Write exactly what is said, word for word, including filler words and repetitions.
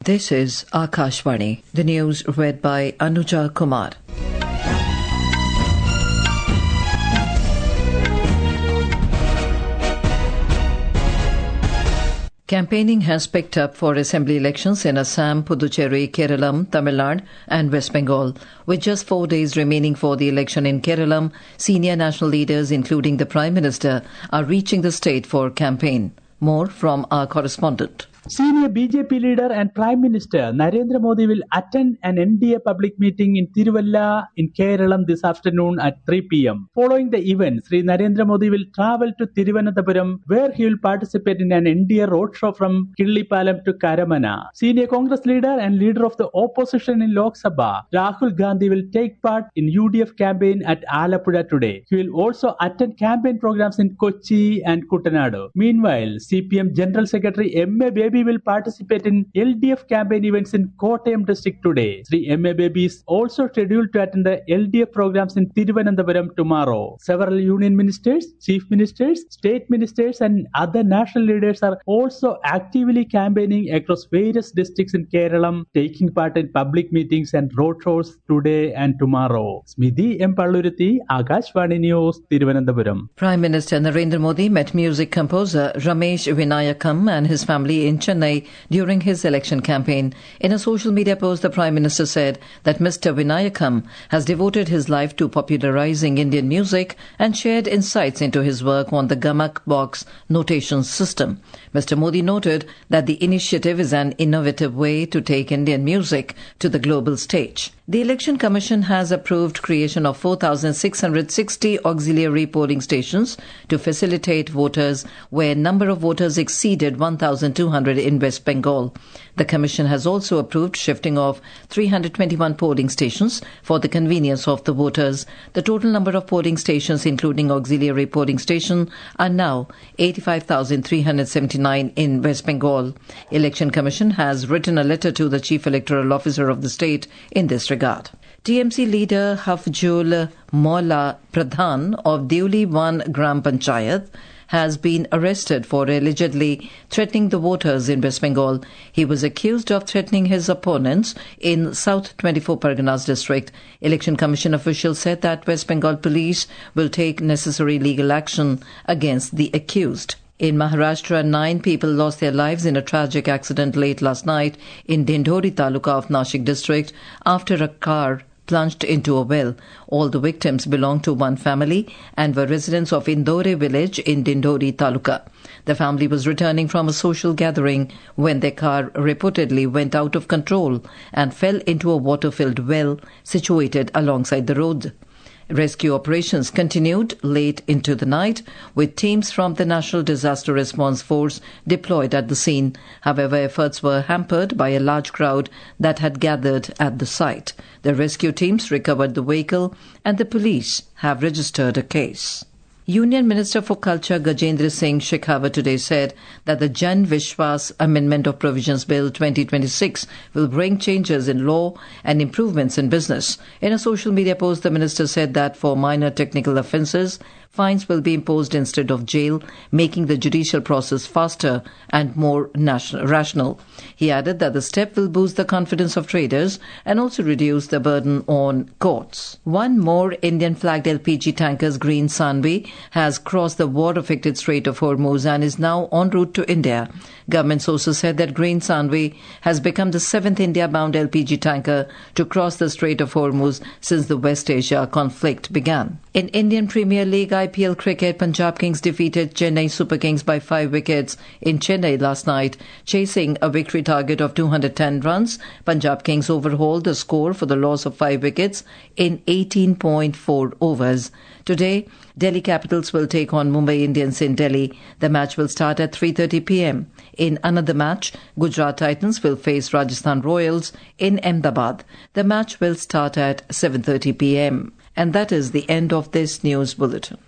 This is Akashvani. The news read by Anuja Kumar. Campaigning has picked up for assembly elections in Assam, Puducherry, Kerala, Tamil Nadu and West Bengal. With just four days remaining for the election in Kerala, senior national leaders including the Prime Minister are reaching the state for campaign. More from our correspondent. Senior B J P leader and Prime Minister Narendra Modi will attend an N D A public meeting in Tiruvalla in Kerala this afternoon at three p.m. Following the event, Sri Narendra Modi will travel to Thiruvananthapuram where he will participate in an N D A roadshow from Killipalam to Karamana. Senior Congress leader and leader of the opposition in Lok Sabha, Rahul Gandhi will take part in U D F campaign at Alappuzha today. He will also attend campaign programs in Kochi and Kuttanadu. Meanwhile, C P M General Secretary M A Baby will participate in L D F campaign events in Kottayam district today. Sri M A Baby is also scheduled to attend the L D F programs in Thiruvananthapuram tomorrow. Several union ministers, chief ministers, state ministers and other national leaders are also actively campaigning across various districts in Kerala, taking part in public meetings and roadshows today and tomorrow. Smidhi M. Palluruthi, Akashvani News, Thiruvananthapuram. Prime Minister Narendra Modi met music composer Ramesh Vinayakam and his family in Chennai during his election campaign. In a social media post, the Prime Minister said that Mister Vinayakam has devoted his life to popularizing Indian music and shared insights into his work on the Gamak box notation system. Mister Modi noted that the initiative is an innovative way to take Indian music to the global stage. The Election Commission has approved creation of four thousand six hundred sixty auxiliary polling stations to facilitate voters where number of voters exceeded one thousand two hundred in West Bengal. The Commission has also approved shifting of three hundred twenty-one polling stations for the convenience of the voters. The total number of polling stations, including auxiliary polling station, are now eighty-five thousand three hundred seventy-nine in West Bengal. Election Commission has written a letter to the Chief Electoral Officer of the state in this regard. T M C leader Hafjul Maula Pradhan of Deoli one Gram Panchayat has been arrested for allegedly threatening the voters in West Bengal. He was accused of threatening his opponents in South twenty-four Parganas district. Election Commission officials said that West Bengal police will take necessary legal action against the accused. In Maharashtra, nine people lost their lives in a tragic accident late last night in Dindori Taluka of Nashik district after a car plunged into a well. All the victims belonged to one family and were residents of Indore village in Dindori Taluka. The family was returning from a social gathering when their car reportedly went out of control and fell into a water-filled well situated alongside the road. Rescue operations continued late into the night with teams from the National Disaster Response Force deployed at the scene. However, efforts were hampered by a large crowd that had gathered at the site. The rescue teams recovered the vehicle and the police have registered a case. Union Minister for Culture Gajendra Singh Shekhawat today said that the Jan Vishwas Amendment of Provisions Bill twenty twenty-six will bring changes in law and improvements in business. In a social media post, the minister said that for minor technical offences, fines will be imposed instead of jail, making the judicial process faster and more national, rational. He added that the step will boost the confidence of traders and also reduce the burden on courts. One more Indian-flagged L P G tanker's Green Sanvi has crossed the war-affected Strait of Hormuz and is now en route to India. Government sources said that Green Sanvi has become the seventh India-bound L P G tanker to cross the Strait of Hormuz since the West Asia conflict began. In Indian Premier League I P L cricket, Punjab Kings defeated Chennai Super Kings by five wickets in Chennai last night. Chasing a victory target of two hundred ten runs, Punjab Kings overhauled the score for the loss of five wickets in eighteen point four overs. Today, Delhi Capitals will take on Mumbai Indians in Delhi. The match will start at three thirty p.m. In another match, Gujarat Titans will face Rajasthan Royals in Ahmedabad. The match will start at seven thirty p.m. And that is the end of this news bulletin.